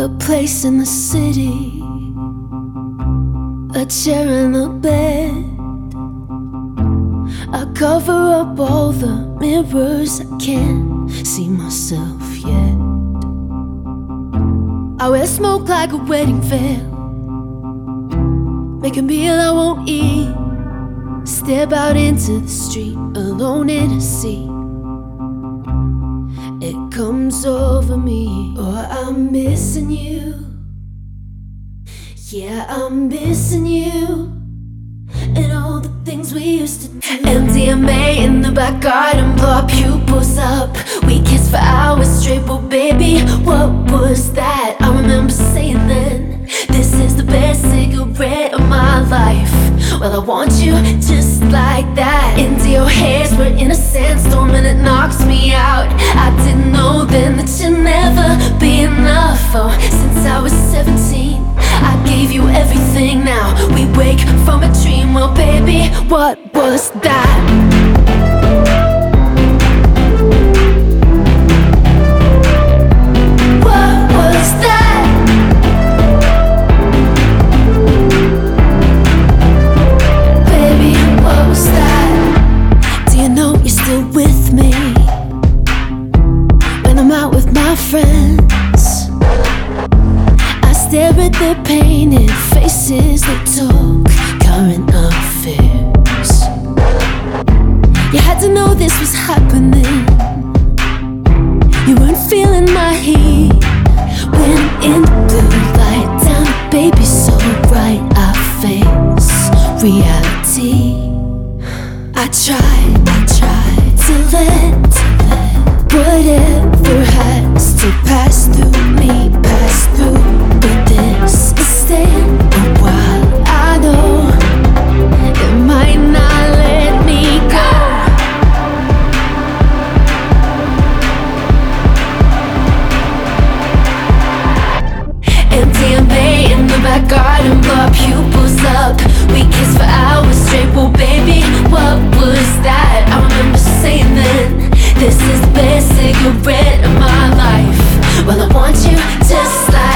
A place in the city, a chair and a bed. I cover up all the mirrors, I can't see myself yet. I wear smoke like a wedding veil, make a meal I won't eat, step out into the street alone in a sea. It comes over me, oh, I'm missing you. Yeah, I'm missing you, and all the things we used to do. MDMA in the back garden, blow our pupils up. We kissed for hours straight, but baby, what was that? I remember saying then, this is the best cigarette of my life. Well, I want you just like that. Into your hairs, we're in a sandstorm and it knocks me out. I didn't know then that you'd never be enough. Oh, since I was 17, I gave you everything. Now we wake from a dream. Well, baby, what was that? With me when I'm out with my friends, I stare at their painted faces. They talk current affairs. You had to know this was happening. You weren't feeling my heat when in the blue light down, baby, so right I face reality. I tried to let whatever has to pass through me, pass through. But this is staying a while. I know it might not let me go. MDMA in the back garden, blow our pupils up. We kissed for hours straight, well baby, what was that? I remember saying then, this is the best cigarette of my life. Well, I want you just like